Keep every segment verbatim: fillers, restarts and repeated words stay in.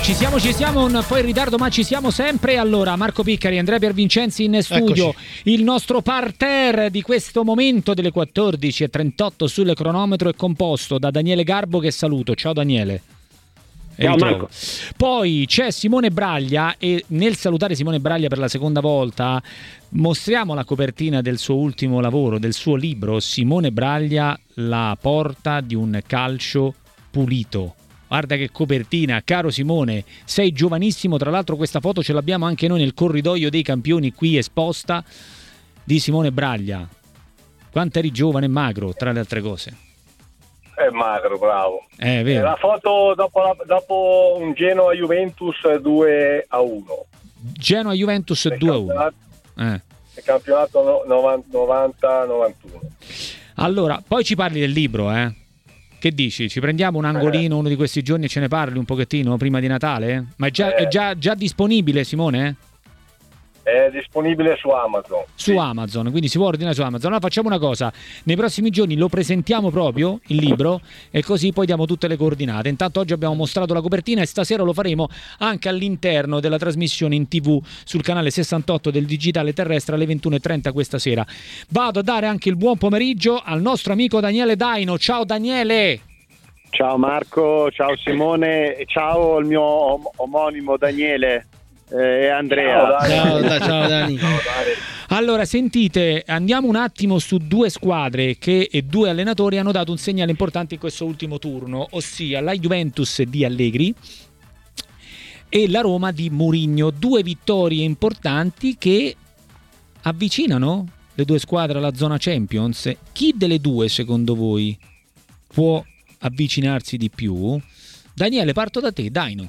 Ci siamo, ci siamo, un po' in ritardo ma ci siamo sempre. Allora, Marco Piccari, Andrea Piervincenzi in studio. Eccoci. Il nostro parterre di questo momento delle quattordici e trentotto sul cronometro è composto da Daniele Garbo, che saluto. Ciao Daniele. Ciao Marco. Poi c'è Simone Braglia e nel salutare Simone Braglia per la seconda volta mostriamo la copertina del suo ultimo lavoro, del suo libro. Simone Braglia, La porta di un calcio pulito. Guarda che copertina, caro Simone, sei giovanissimo, tra l'altro questa foto ce l'abbiamo anche noi nel corridoio dei campioni qui esposta di Simone Braglia. Quanto eri giovane e magro, tra le altre cose. È magro, bravo. Eh, vero. La foto dopo, la, dopo un Genoa Juventus due a uno. Genoa Juventus due a uno. Eh. Il campionato novanta novantuno. Allora, poi ci parli del libro, eh? Che dici? Ci prendiamo un angolino uno di questi giorni e ce ne parli un pochettino prima di Natale? Ma è già, eh. è già, già disponibile, Simone? È disponibile su Amazon. Su sì. Amazon, quindi si può ordinare su Amazon. Allora facciamo una cosa, nei prossimi giorni lo presentiamo proprio, il libro, e così poi diamo tutte le coordinate. Intanto oggi abbiamo mostrato la copertina e stasera lo faremo anche all'interno della trasmissione in tv sul canale sessantotto del Digitale Terrestre alle ventuno e trenta questa sera. Vado a dare anche il buon pomeriggio al nostro amico Daniele Daino. Ciao Daniele! Ciao Marco, ciao Simone, ciao il mio om- omonimo Daniele. E Andrea. Ciao, da, ciao Dani. Allora sentite, andiamo un attimo su due squadre che e due allenatori hanno dato un segnale importante in questo ultimo turno, ossia la Juventus di Allegri e la Roma di Mourinho. Due vittorie importanti che avvicinano le due squadre alla zona Champions. Chi delle due secondo voi può avvicinarsi di più? Daniele, parto da te, Daino.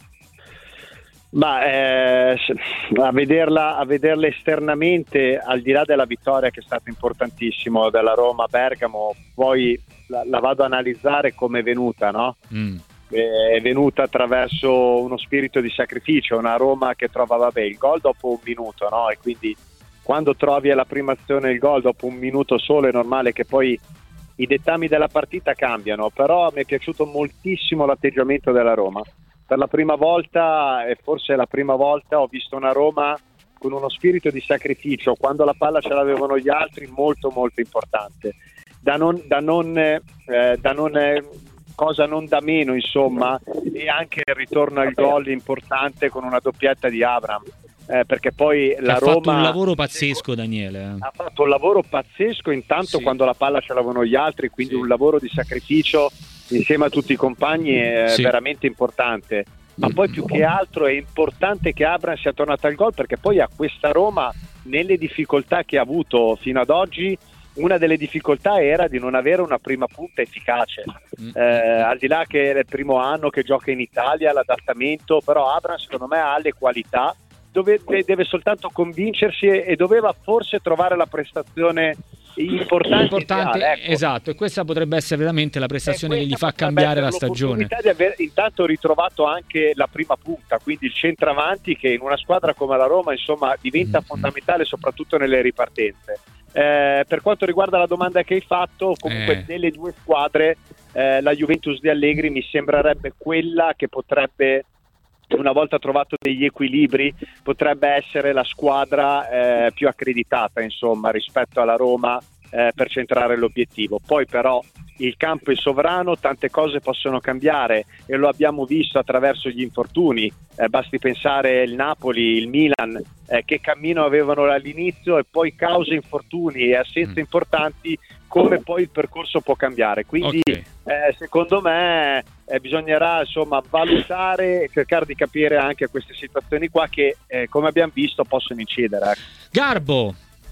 Ma eh, a vederla a vederla esternamente, al di là della vittoria che è stata importantissima della Roma a Bergamo, poi la, la vado a analizzare come è venuta, no? Mm. È venuta attraverso uno spirito di sacrificio, una Roma che trova vabbè il gol dopo un minuto, no? E quindi quando trovi alla prima azione il gol dopo un minuto solo è normale che poi i dettami della partita cambiano, però mi è piaciuto moltissimo l'atteggiamento della Roma. Per la prima volta, e forse è la prima volta, ho visto una Roma con uno spirito di sacrificio, quando la palla ce l'avevano gli altri, molto molto importante. Da non, da non, eh, da non eh, cosa non da meno, insomma, e anche il ritorno al gol importante con una doppietta di Abraham. Eh, perché poi la ha Roma fatto un lavoro pazzesco, Daniele. Ha fatto un lavoro pazzesco intanto sì. Quando la palla ce l'avevano gli altri, quindi sì. Un lavoro di sacrificio insieme a tutti i compagni è sì. Veramente importante. Ma poi più che altro è importante che Abraham sia tornato al gol, perché poi a questa Roma, nelle difficoltà che ha avuto fino ad oggi, una delle difficoltà era di non avere una prima punta efficace. Eh, al di là che è il primo anno che gioca in Italia, l'adattamento, però Abraham secondo me ha le qualità, dove deve soltanto convincersi e, e doveva forse trovare la prestazione importante, importante ideale, ecco. Esatto, e questa potrebbe essere veramente la prestazione che gli fa cambiare la stagione. Di aver intanto ritrovato anche la prima punta, quindi il centravanti, che in una squadra come la Roma insomma diventa mm-hmm. fondamentale soprattutto nelle ripartenze. Eh, per quanto riguarda la domanda che hai fatto, comunque eh. delle due squadre eh, la Juventus di Allegri mi sembrerebbe quella che potrebbe, una volta trovato degli equilibri, potrebbe essere la squadra eh, più accreditata insomma rispetto alla Roma eh, per centrare l'obiettivo. Poi però il campo è sovrano, tante cose possono cambiare e lo abbiamo visto attraverso gli infortuni, eh, basti pensare il Napoli, il Milan, eh, che cammino avevano all'inizio e poi causa infortuni e assenze mm. importanti, come poi il percorso può cambiare. Quindi okay. eh, secondo me eh, bisognerà insomma valutare e cercare di capire anche queste situazioni qua che eh, come abbiamo visto possono incidere. Garbo.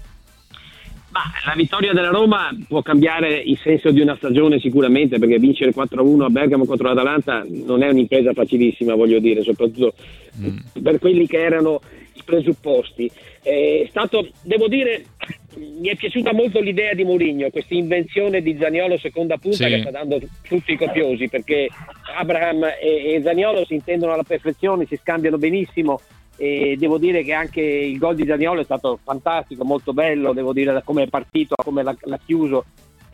Ma la vittoria della Roma può cambiare il senso di una stagione sicuramente, perché vincere quattro a uno a Bergamo contro l'Atalanta non è un'impresa facilissima, voglio dire, soprattutto mm. per quelli che erano i presupposti. È stato, devo dire, mi è piaciuta molto l'idea di Mourinho, questa invenzione di Zaniolo seconda punta, sì. Che sta dando frutti copiosi, perché Abraham e, e Zaniolo si intendono alla perfezione, si scambiano benissimo. E devo dire che anche il gol di Zaniolo è stato fantastico, molto bello, devo dire, da come è partito a come l'ha, l'ha chiuso,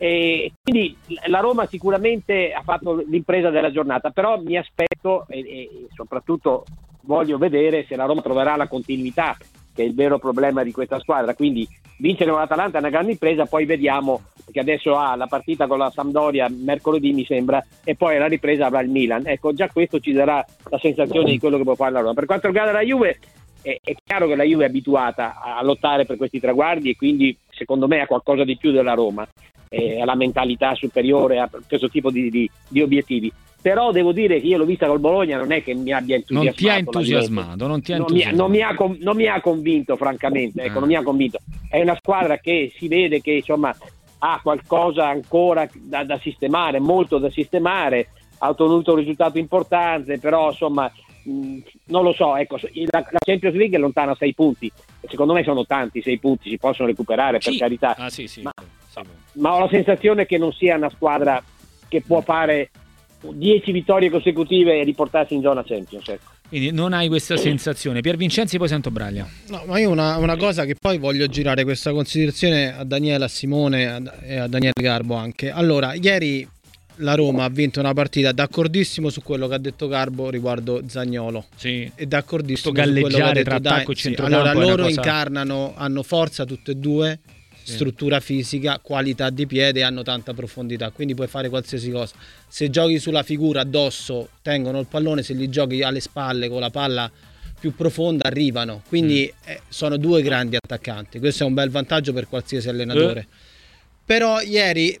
E quindi la Roma sicuramente ha fatto l'impresa della giornata, però mi aspetto e, e soprattutto voglio vedere se la Roma troverà la continuità, che è il vero problema di questa squadra. Quindi vincere con l'Atalanta è una grande impresa, poi vediamo, perché adesso ha la partita con la Sampdoria mercoledì mi sembra, e poi la ripresa avrà il Milan. Ecco, già questo ci darà la sensazione di quello che può fare la Roma. Per quanto riguarda la Juve, è, è chiaro che la Juve è abituata a lottare per questi traguardi e quindi secondo me ha qualcosa di più della Roma, ha la mentalità superiore a questo tipo di, di, di obiettivi. Però devo dire che io l'ho vista col Bologna, non è che mi abbia entusiasmato. Non ti ha entusiasmato, non ti ha entusiasmato. Non mi, non, mi ha, non mi ha convinto, francamente. Ecco, ah. non mi ha convinto. È una squadra che si vede che insomma ha qualcosa ancora da, da sistemare, molto da sistemare. Ha ottenuto un risultato importante, però insomma mh, non lo so. Ecco, la, la Champions League è lontana a sei punti. Secondo me sono tanti, sei punti si possono recuperare, per sì. carità. Ah, sì, sì. Ma, sì. ma ho la sensazione che non sia una squadra che può fare dieci vittorie consecutive e riportarsi in zona Champions, ecco. Quindi non hai questa sensazione. Pier Vincenzi, poi sento Braglia. No, ma io una, una cosa che poi voglio girare questa considerazione a Daniele, a Simone e a Daniele Garbo anche. Allora, ieri la Roma ha vinto una partita, d'accordissimo su quello che ha detto Garbo riguardo Zaniolo. Sì. E d'accordissimo Sto su quello che ha detto tra attacco e sì, centrocampo. allora loro cosa... incarnano, hanno forza tutte e due, struttura fisica, qualità di piede e hanno tanta profondità, quindi puoi fare qualsiasi cosa. Se giochi sulla figura addosso tengono il pallone, se li giochi alle spalle con la palla più profonda arrivano, quindi mm. eh, sono due grandi attaccanti. Questo è un bel vantaggio per qualsiasi allenatore. eh. Però ieri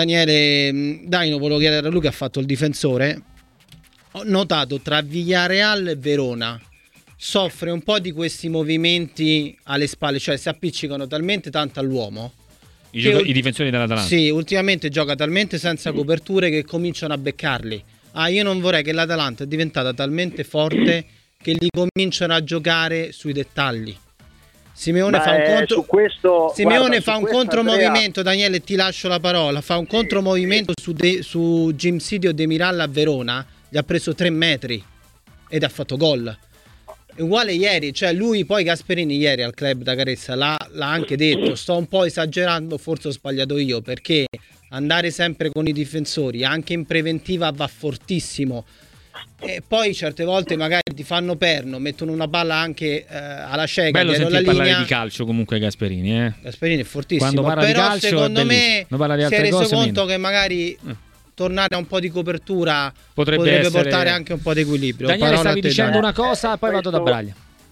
Daniele Daino, volevo chiedere a lui che ha fatto il difensore, ho notato tra Villarreal e Verona soffre un po' di questi movimenti alle spalle, cioè si appiccicano talmente tanto all'uomo. I, gioca- i difensori dell'Atalanta. Sì, ultimamente gioca talmente senza coperture che cominciano a beccarli. Ah, io non vorrei che l'Atalanta è diventata talmente forte che li cominciano a giocare sui dettagli. Simeone Beh, fa un contro su questo, Simeone guarda, fa su un questo, contromovimento, Andrea... Daniele, ti lascio la parola. Fa un contromovimento su, de- su Jim Sidio Demiral a Verona, gli ha preso tre metri ed ha fatto gol. Uguale ieri, cioè lui poi Gasperini ieri al club da Carezza l'ha, l'ha anche detto, sto un po' esagerando, forse ho sbagliato io, perché andare sempre con i difensori anche in preventiva va fortissimo e poi certe volte magari ti fanno perno, mettono una palla anche eh, alla cieca. Bello sentire parlare linea. di calcio comunque Gasperini, eh? Gasperini è fortissimo. Quando parla però di calcio secondo me non parla di si è altre reso cose conto meno. che magari eh. tornare a un po' di copertura potrebbe, potrebbe essere... portare anche un po' di equilibrio. Daniele, Parola stavi a te, dicendo Daniele. una cosa, poi Questo... vado da Braglia.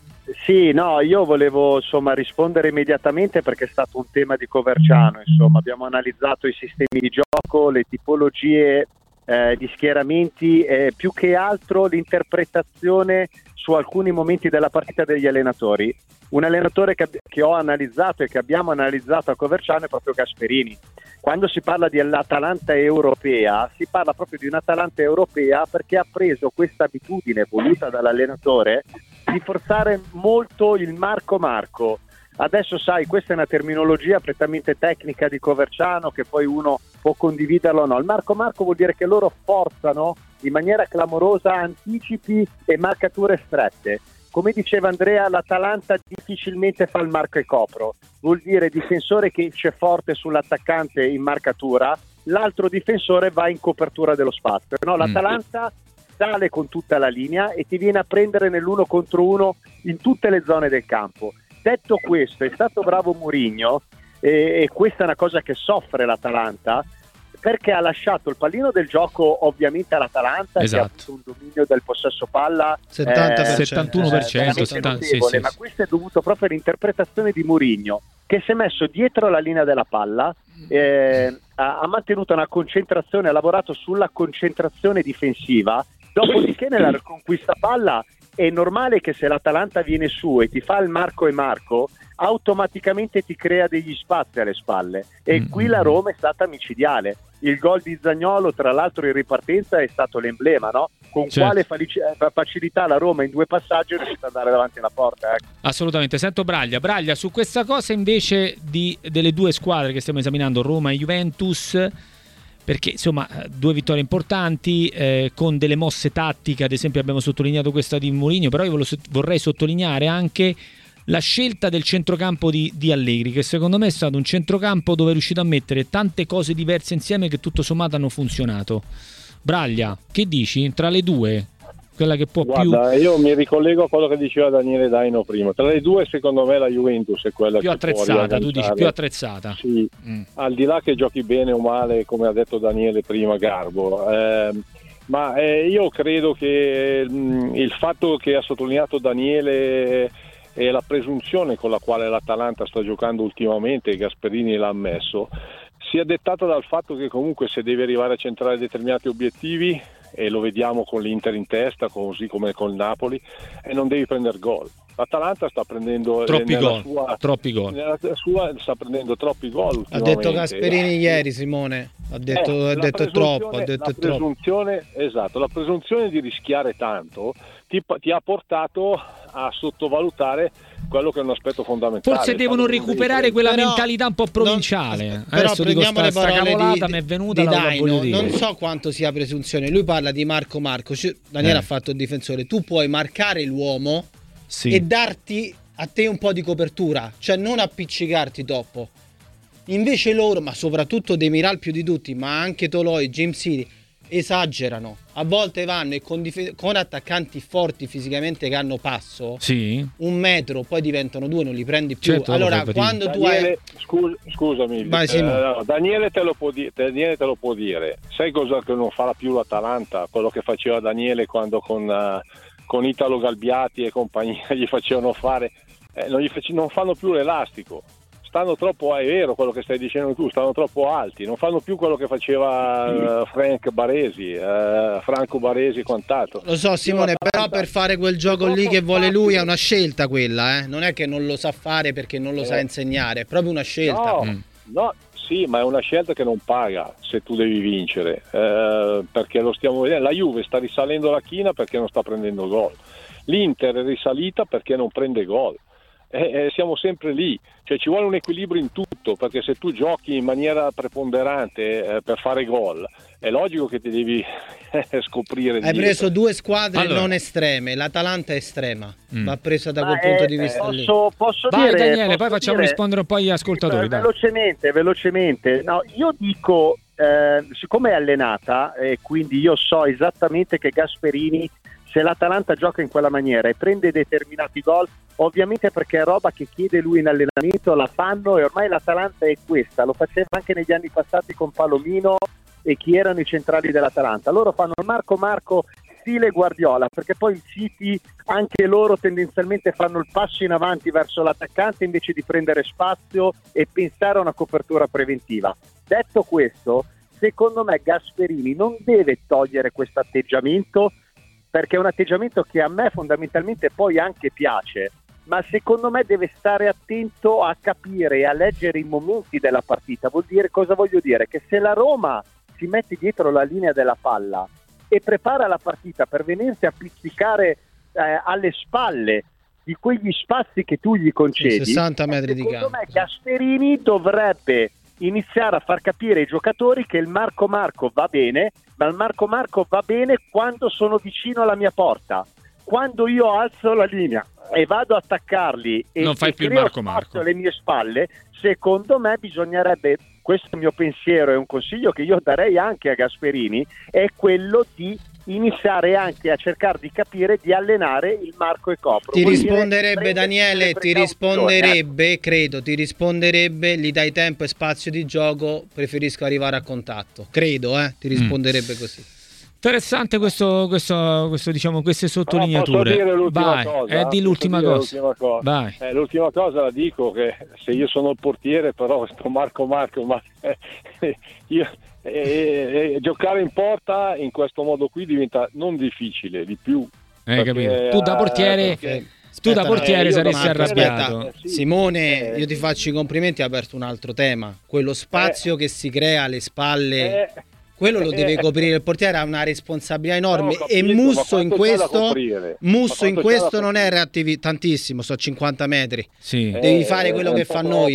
Sì, no, io volevo insomma rispondere immediatamente perché è stato un tema di Coverciano, insomma abbiamo analizzato i sistemi di gioco, le tipologie eh, di schieramenti, eh, più che altro l'interpretazione su alcuni momenti della partita degli allenatori. Un allenatore che, che ho analizzato e che abbiamo analizzato a Coverciano è proprio Gasperini. Quando si parla di Atalanta europea, si parla proprio di un'Atalanta europea perché ha preso questa abitudine voluta dall'allenatore di forzare molto il Marco Marco. Adesso sai, questa è una terminologia prettamente tecnica di Coverciano che poi uno può condividerlo o no. Il Marco Marco vuol dire che loro forzano in maniera clamorosa anticipi e marcature strette. Come diceva Andrea, l'Atalanta difficilmente fa il marco e copro, vuol dire difensore che esce forte sull'attaccante in marcatura, l'altro difensore va in copertura dello spazio. No, l'Atalanta sale con tutta la linea e ti viene a prendere nell'uno contro uno in tutte le zone del campo. Detto questo, è stato bravo Mourinho e, e questa è una cosa che soffre l'Atalanta, perché ha lasciato il pallino del gioco ovviamente all'Atalanta, esatto. che ha avuto un dominio del possesso palla settanta per cento, eh, settantuno per cento, eh, settanta, notevole, sì, sì, ma sì. questo è dovuto proprio all'interpretazione di Mourinho, che si è messo dietro la linea della palla, eh, ha, ha mantenuto una concentrazione, ha lavorato sulla concentrazione difensiva, dopodiché nella riconquista palla è normale che se l'Atalanta viene su e ti fa il marco e marco, automaticamente ti crea degli spazi alle spalle e mm-hmm. qui la Roma è stata micidiale. Il gol di Zaniolo, tra l'altro in ripartenza, è stato l'emblema, no? Con certo. quale falici- facilità la Roma in due passaggi è riuscita ad andare davanti alla porta. Ecco. Assolutamente. Sento Braglia. Braglia, su questa cosa invece di, delle due squadre che stiamo esaminando, Roma e Juventus, perché insomma due vittorie importanti eh, con delle mosse tattiche, ad esempio abbiamo sottolineato questa di Mourinho, però io vorrei sottolineare anche la scelta del centrocampo di, di Allegri, che secondo me è stato un centrocampo dove è riuscito a mettere tante cose diverse insieme che tutto sommato hanno funzionato. Braglia, che dici? Tra le due, quella che può Guarda, più... io mi ricollego a quello che diceva Daniele Daino prima. Tra le due, secondo me, la Juventus è quella più che attrezzata, può tu dici più attrezzata. Sì, mm. Al di là che giochi bene o male, come ha detto Daniele prima, Garbo. Eh, ma eh, io credo che mh, il fatto che ha sottolineato Daniele e la presunzione con la quale l'Atalanta sta giocando ultimamente, e Gasperini l'ha ammesso, sia dettata dal fatto che comunque se devi arrivare a centrare determinati obiettivi, e lo vediamo con l'Inter in testa, così come con il Napoli, e non devi prendere gol. L'Atalanta sta prendendo troppi gol, sua, troppi gol. Nella sua sta prendendo troppi gol. Ha detto Gasperini ieri, Simone. Ha detto, eh, ha detto troppo. Ha detto la presunzione, troppo. Esatto, la presunzione di rischiare tanto ti, ti ha portato a sottovalutare quello che è un aspetto fondamentale. Forse devono recuperare quella però, mentalità un po' provinciale. Non, però Adesso dico sta, le sta parole cavolata di, mi è venuta di la Daino, dire. Non so quanto sia presunzione. Lui parla di Marco Marco. Daniele eh. ha fatto il difensore. Tu puoi marcare l'uomo sì. e darti a te un po' di copertura, cioè non appiccicarti dopo. Invece loro, ma soprattutto Demiral più di tutti, ma anche Toloi, James City, esagerano. A volte vanno e con, dif- con attaccanti forti fisicamente che hanno passo, sì. un metro, poi diventano due, non li prendi più. Certo, allora quando tu Daniele, hai... Scus- scusami, Vai, eh, no, Daniele, te lo può di- Daniele te lo può dire. Sai cosa che non farà più l'Atalanta? Quello che faceva Daniele quando con, uh, con Italo Galbiati e compagnia gli facevano fare, eh, non, gli fac- non fanno più l'elastico. Stanno troppo, è vero quello che stai dicendo tu, stanno troppo alti, non fanno più quello che faceva uh, Frank Baresi, uh, Franco Baresi e quant'altro. Lo so Simone, però per fare quel gioco lì che vuole lui è una scelta quella, eh? Non è che non lo sa fare perché non lo sa insegnare, è proprio una scelta. No, mm. no, sì, ma è una scelta che non paga se tu devi vincere, eh, perché lo stiamo vedendo, la Juve sta risalendo la china perché non sta prendendo gol, l'Inter è risalita perché non prende gol. Eh, eh, siamo sempre lì, cioè ci vuole un equilibrio in tutto, perché se tu giochi in maniera preponderante eh, per fare gol è logico che ti devi scoprire. Hai preso dietro. due squadre allora. non estreme, l'Atalanta è estrema, mm. va presa da Ma quel punto è, di vista posso, lì. Posso Vai dire, Daniele, posso poi facciamo dire, rispondere un po' agli ascoltatori. sì, dai. velocemente, velocemente. No, io dico, eh, siccome è allenata e eh, quindi io so esattamente che Gasperini, se l'Atalanta gioca in quella maniera e prende determinati gol, ovviamente perché è roba che chiede lui in allenamento, la fanno, e ormai l'Atalanta è questa, lo faceva anche negli anni passati con Palomino e chi erano i centrali dell'Atalanta. Loro fanno il Marco Marco stile Guardiola, perché poi il City anche loro tendenzialmente fanno il passo in avanti verso l'attaccante invece di prendere spazio e pensare a una copertura preventiva. Detto questo, secondo me Gasperini non deve togliere questo atteggiamento, perché è un atteggiamento che a me fondamentalmente poi anche piace, ma secondo me deve stare attento a capire e a leggere i momenti della partita. Vuol dire, cosa voglio dire? Che se la Roma si mette dietro la linea della palla e prepara la partita per venirsi a pizzicare eh, alle spalle di quegli spazi che tu gli concedi, sessanta metri di secondo campo. me Gasperini dovrebbe iniziare a far capire ai giocatori che il Marco Marco va bene, ma il Marco Marco va bene quando sono vicino alla mia porta. Quando io alzo la linea e vado a attaccarli e, non fai e più il creo Marco spazio Marco alle mie spalle, secondo me bisognerebbe, questo è il mio pensiero e un consiglio che io darei anche a Gasperini, è quello di iniziare anche a cercare di capire, di allenare il Marco e Copro. Ti Vuol risponderebbe dire, Daniele, ti risponderebbe, credo, ti risponderebbe, gli dai tempo e spazio di gioco, preferisco arrivare a contatto. Credo, eh, ti risponderebbe mm. così. Interessante questo, questo, questo diciamo, queste sottolineature. Posso dire l'ultima Vai, cosa? è di l'ultima dire cosa. l'ultima cosa. Vai. Eh, l'ultima cosa la dico, che se io sono il portiere, però sto Marco Marco, ma eh, io, eh, eh, giocare in porta in questo modo qui diventa non difficile, di più. Hai capito? Tu da portiere, perché, tu da portiere eh, saresti Marco, arrabbiato. aspetta, sì. Simone, Eh. io ti faccio i complimenti, hai aperto un altro tema. Quello spazio Eh. che si crea alle spalle... Eh, Quello lo deve eh, coprire il portiere, ha una responsabilità enorme. ho capito, e ma Musso in quanto c'è da questo, coprire? Musso Ma in quanto c'è da questo non è coprire? reattivi tantissimo, so cinquanta metri. Sì. Devi Eh, fare quello è che un fa po' Neuer.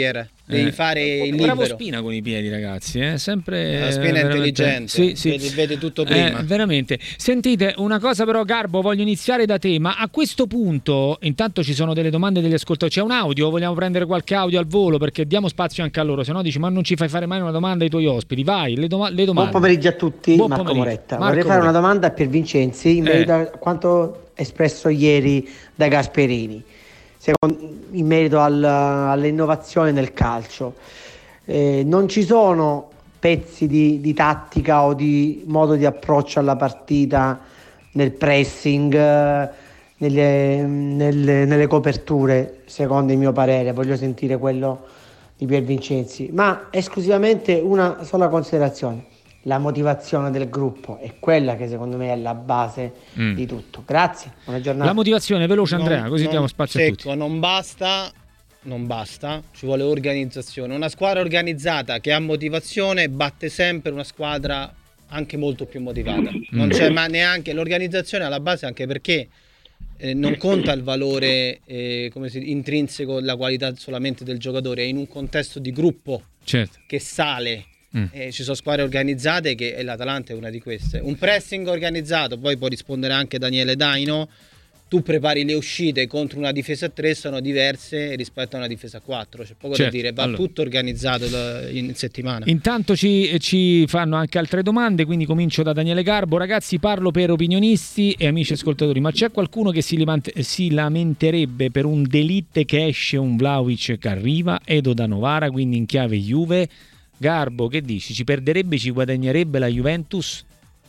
devi Eh. fare il Bravo libero. Spina con i piedi, ragazzi, eh? Sempre La eh, Spina è veramente- intelligente, Sì, sì. Vede, vede tutto prima. Eh, veramente. Sentite, una cosa però, Garbo, voglio iniziare da te, ma a questo punto, intanto ci sono delle domande degli ascoltatori. C'è un audio? Vogliamo prendere qualche audio al volo? Perché diamo spazio anche a loro, se no dici, ma non ci fai fare mai una domanda ai tuoi ospiti. Vai, le, doma- le domande. Buon pomeriggio a tutti, Buon Marco pomeriggio. Moretta. Marco Vorrei fare Moretta. una domanda per Vincenzi in Eh. merito a quanto espresso ieri da Gasperini, secondo- in merito al- all'innovazione nel calcio. Eh, non ci sono pezzi di, di tattica o di modo di approccio alla partita nel pressing, eh, nelle, nelle- nelle coperture, secondo il mio parere. Voglio sentire quello di Pier Vincenzi, ma esclusivamente una sola considerazione: la motivazione del gruppo è quella che secondo me è la base Mm. di tutto. Grazie, buona giornata. La motivazione veloce, Andrea, Non- così non- diamo spazio a secco, tutti. non basta, non basta, ci vuole organizzazione. Una squadra organizzata che ha motivazione batte sempre una squadra anche molto più motivata. Non Mm. c'è ma neanche l'organizzazione alla base, anche perché eh, non conta il valore eh, come si, intrinseco, la qualità solamente del giocatore, è in un contesto di gruppo Certo. che sale. Mm. Eh, ci sono squadre organizzate, che e l'Atalanta è una di queste. Un pressing organizzato, poi può rispondere anche Daniele Daino. Tu prepari le uscite contro una difesa a tre, sono diverse rispetto a una difesa a quattro. C'è poco Certo, da dire, va allora. tutto organizzato da- in settimana. Intanto ci, ci fanno anche altre domande, quindi comincio da Daniele Garbo. Ragazzi, parlo per opinionisti e amici ascoltatori, ma c'è qualcuno che si, limante- si lamenterebbe per un D'Elite che esce, un Vlahovic che arriva, Edo da Novara, quindi in chiave Juve? Garbo, che dici? Ci perderebbe, ci guadagnerebbe la Juventus?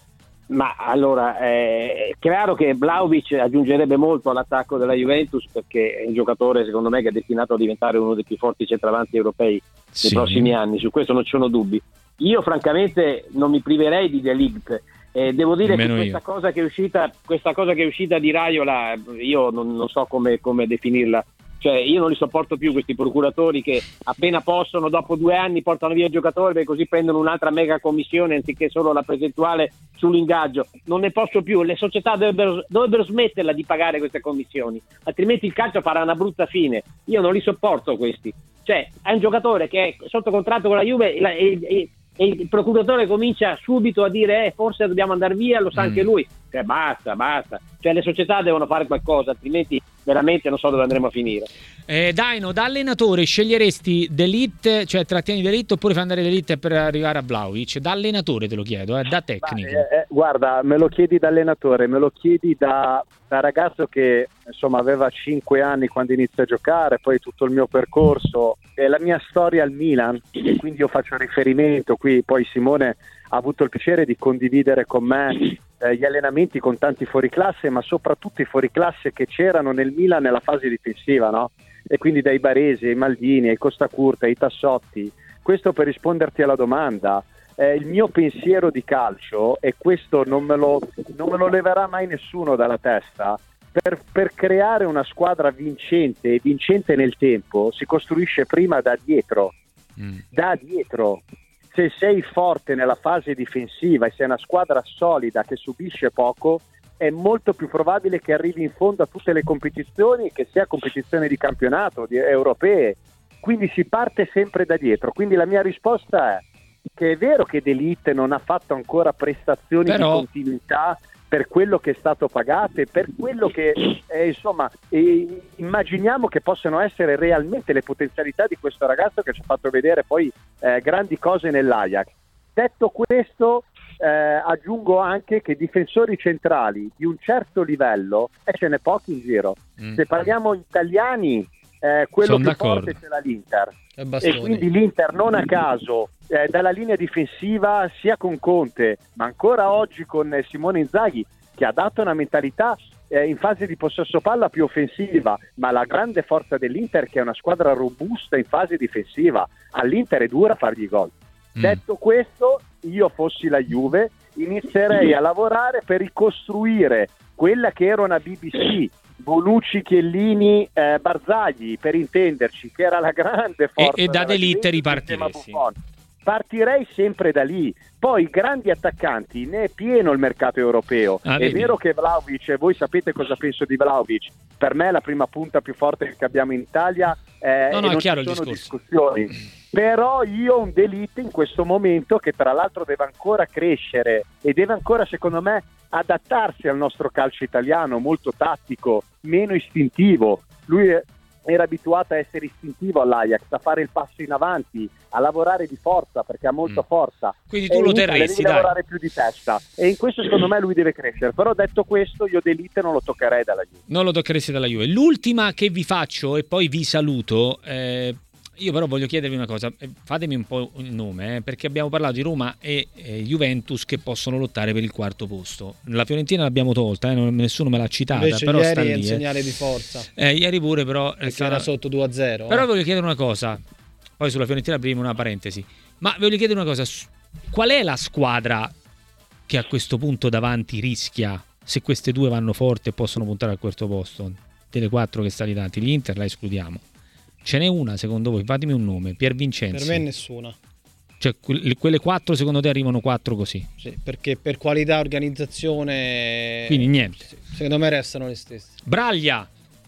Ma allora, eh, è chiaro che Vlahovic aggiungerebbe molto all'attacco della Juventus, perché è un giocatore secondo me che è destinato a diventare uno dei più forti centravanti europei nei Sì. prossimi anni, su questo non ci sono dubbi. Io francamente non mi priverei di De Ligt. Eh, devo dire Nemmeno che questa io. cosa che è uscita, questa cosa che è uscita di Raiola, io non, non so come, come definirla. Cioè, io non li sopporto più questi procuratori che appena possono, dopo due anni, portano via il giocatore e così prendono un'altra mega commissione anziché solo la percentuale sull'ingaggio. Non ne posso più, le società dovrebbero, dovrebbero smetterla di pagare queste commissioni, altrimenti il calcio farà una brutta fine. Io non li sopporto questi. Cioè, è un giocatore che è sotto contratto con la Juve e, la- e- e- e il procuratore comincia subito a dire eh, forse dobbiamo andare via, lo sa Mm. anche lui. Cioè, basta, basta. Cioè, le società devono fare qualcosa, altrimenti veramente non so dove andremo a finire. Eh, Daino, da allenatore sceglieresti D'Elite, cioè trattieni D'Elite oppure fai andare D'Elite per arrivare a Vlahovic? Da allenatore te lo chiedo, eh, da tecnico. Ma, eh, eh, guarda, me lo chiedi da allenatore, me lo chiedi da, da ragazzo che insomma aveva cinque anni quando inizia a giocare, poi tutto il mio percorso e la mia storia al Milan, e quindi io faccio riferimento qui, poi Simone ha avuto il piacere di condividere con me eh, gli allenamenti con tanti fuoriclasse, ma soprattutto i fuoriclasse che c'erano nel Milan nella fase difensiva, no? E quindi dai Baresi, ai Maldini, ai Costa Curta, ai Tassotti. Questo per risponderti alla domanda. Eh, il mio pensiero di calcio, e questo non me lo, non me lo leverà mai nessuno dalla testa, per, per creare una squadra vincente e vincente nel tempo si costruisce prima da dietro, Mm. da dietro. Se sei forte nella fase difensiva e sei una squadra solida che subisce poco, è molto più probabile che arrivi in fondo a tutte le competizioni, che sia competizione di campionato, di europee. Quindi si parte sempre da dietro. Quindi la mia risposta è che è vero che D'Elite non ha fatto ancora prestazioni Però- di continuità per quello che è stato pagato e per quello che eh, insomma eh, immaginiamo che possano essere realmente le potenzialità di questo ragazzo che ci ha fatto vedere poi eh, grandi cose nell'Ajax. Detto questo, eh, aggiungo anche che difensori centrali di un certo livello e ce n'è pochi in giro. Mm. Se parliamo italiani, eh, quello Son più d'accordo. forte ce l'ha l'Inter. E Bastoni. E quindi l'Inter non a caso eh, dalla linea difensiva, sia con Conte ma ancora oggi con eh, Simone Inzaghi, che ha dato una mentalità eh, in fase di possesso palla più offensiva, ma la grande forza dell'Inter che è una squadra robusta in fase difensiva. All'Inter è dura fargli gol. Mm. Detto questo, io fossi la Juve inizierei a lavorare per ricostruire quella che era una B B C, Bonucci, Chiellini, eh, Barzagli, per intenderci, che era la grande forza e da della D'Elite Juventus insieme a ripartiresti. Buffon. Partirei sempre da lì. Poi grandi attaccanti, ne è pieno il mercato europeo. Ah, è vedi? vero che Vlahovic, e voi sapete cosa penso di Vlahovic, per me è la prima punta più forte che abbiamo in Italia eh, no, no, e non è chiaro ci il sono discorso. discussioni. Però io ho un The Elite in questo momento che tra l'altro deve ancora crescere e deve ancora, secondo me, adattarsi al nostro calcio italiano, molto tattico, meno istintivo. Lui è, era abituato a essere istintivo all'Ajax, a fare il passo in avanti, a lavorare di forza perché ha molta Mm. forza. Quindi E tu lo in Italia terresti, devi dai. lavorare più di testa e in questo secondo me lui deve crescere. Però detto questo, io The Elite non lo toccherei dalla Juve. Non lo toccheresti dalla Juve. L'ultima che vi faccio e poi vi saluto. Eh, io però voglio chiedervi una cosa. eh, Fatemi un po' il nome, eh, perché abbiamo parlato di Roma e eh, Juventus che possono lottare per il quarto posto. La Fiorentina l'abbiamo tolta, eh, non- nessuno me l'ha citata. Invece però ieri sta è lì. un eh. segnale di forza, Eh, ieri pure, però. è perché stata- era sotto due a zero. Però eh. voglio chiedere una cosa. Poi sulla Fiorentina prima una parentesi. Ma voglio chiedere una cosa. su- Qual è la squadra che a questo punto davanti rischia, se queste due vanno forte e possono puntare al quarto posto? Delle quattro che sta lì davanti, l'Inter la escludiamo. Ce n'è una secondo voi? Fatemi un nome. Pier Vincenzi. Per me nessuna. Cioè, que- quelle quattro secondo te arrivano quattro così? Sì, perché per qualità organizzazione Quindi niente. sì, secondo me restano le stesse. Braglia.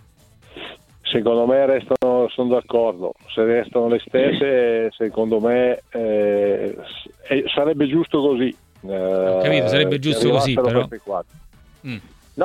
Secondo me restano, sono d'accordo, se restano le stesse, secondo me eh, s- eh, sarebbe giusto così. Eh, Ho capito, sarebbe che giusto così, arrivassero però. queste quattro. Mm.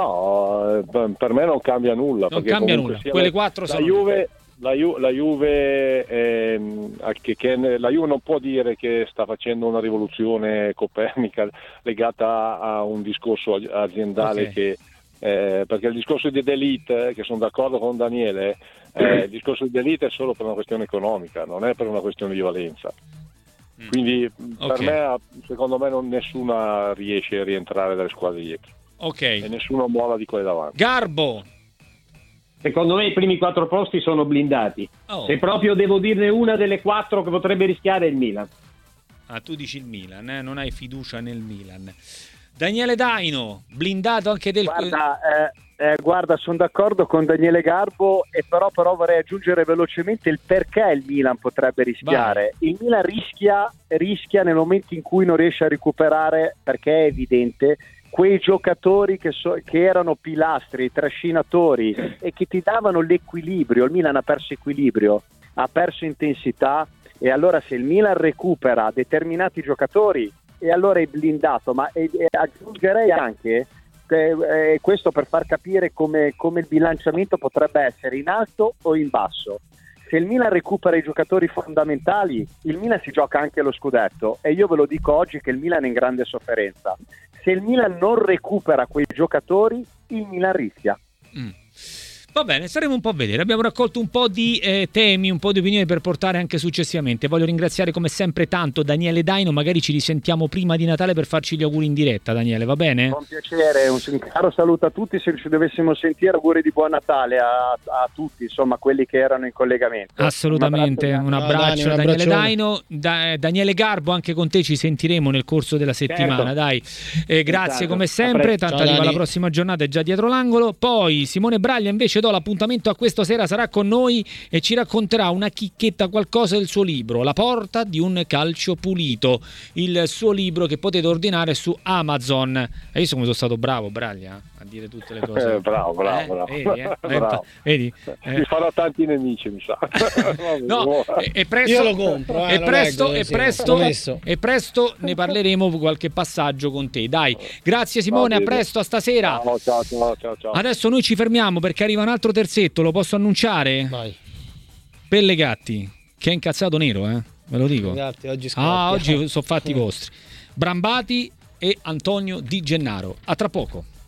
No, eh, per per me non cambia nulla. Non perché cambia comunque nulla. sia Quelle la- quattro la sono- Juve, la, Ju- la Juve, ehm, che, che la Juve non può dire che sta facendo una rivoluzione copernica legata a un discorso aziendale Ok. che eh, perché il discorso di Elite, che sono d'accordo con Daniele, eh, il discorso di Elite è solo per una questione economica, non è per una questione di valenza. Quindi Ok. per me, secondo me, non, nessuna riesce a rientrare dalle squadre dietro Ok. e nessuno mola di quelle davanti. Garbo. Secondo me i primi quattro posti sono blindati. Oh. Se proprio devo dirne una delle quattro che potrebbe rischiare è il Milan. Ah, tu dici il Milan, eh? Non hai fiducia nel Milan. Daniele Daino, blindato anche del... Guarda, eh, eh, guarda, sono d'accordo con Daniele Garbo, e però, però vorrei aggiungere velocemente il perché il Milan potrebbe rischiare. Il Milan rischia, rischia nel momento in cui non riesce a recuperare, perché è evidente, quei giocatori che, so, che erano pilastri, trascinatori e che ti davano l'equilibrio. Il Milan ha perso equilibrio, ha perso intensità, e allora se il Milan recupera determinati giocatori, e allora è blindato. Ma e, e aggiungerei anche che, eh, questo per far capire come, come il bilanciamento potrebbe essere in alto o in basso. Se il Milan recupera i giocatori fondamentali, il Milan si gioca anche lo scudetto, e io ve lo dico oggi che il Milan è in grande sofferenza. Se il Milan non recupera quei giocatori, il Milan rischia. Mm. Va bene, staremo un po' a vedere. Abbiamo raccolto un po' di eh, temi, un po' di opinioni per portare anche successivamente. Voglio ringraziare come sempre tanto Daniele Daino. Magari ci risentiamo prima di Natale per farci gli auguri in diretta, Daniele, va bene? Con piacere, un, un caro saluto a tutti. Se ci dovessimo sentire, auguri di buon Natale a, a tutti, insomma, quelli che erano in collegamento. Assolutamente, un abbraccio, Ciao, a Dani, un Daniele abbraccione. Daino. Da- Daniele Garbo, anche con te ci sentiremo nel corso della settimana, Certo. dai. Eh, grazie Esatto. come A sempre, presto. tanto Ciao, arriva Dani. la prossima giornata, è già dietro l'angolo. Poi Simone Braglia invece do l'appuntamento a questa sera, sarà con noi e ci racconterà una chicchetta, qualcosa del suo libro La porta di un calcio pulito, il suo libro che potete ordinare su Amazon. Hai visto come sono stato bravo, Braglia, a dire tutte le cose? Eh, bravo, bravo, Eh, bravo. Vedi, eh? Bravo. Vedi? Eh. Ti farà tanti nemici, mi sa. No, e, e presto, Io lo compro, eh, e lo presto, leggo, e, sì, presto promesso. e presto ne parleremo qualche passaggio con te. Dai, grazie Simone, a Va bene. presto, a stasera. Ciao, ciao, ciao, ciao, ciao. Adesso noi ci fermiamo perché arriva un altro terzetto, lo posso annunciare? Vai. Pellegatti, che è incazzato nero, eh? Ve lo dico. Ragazzi, oggi scoppia. Ah, oggi sono fatti vostri. Brambati e Antonio Di Gennaro. A tra poco.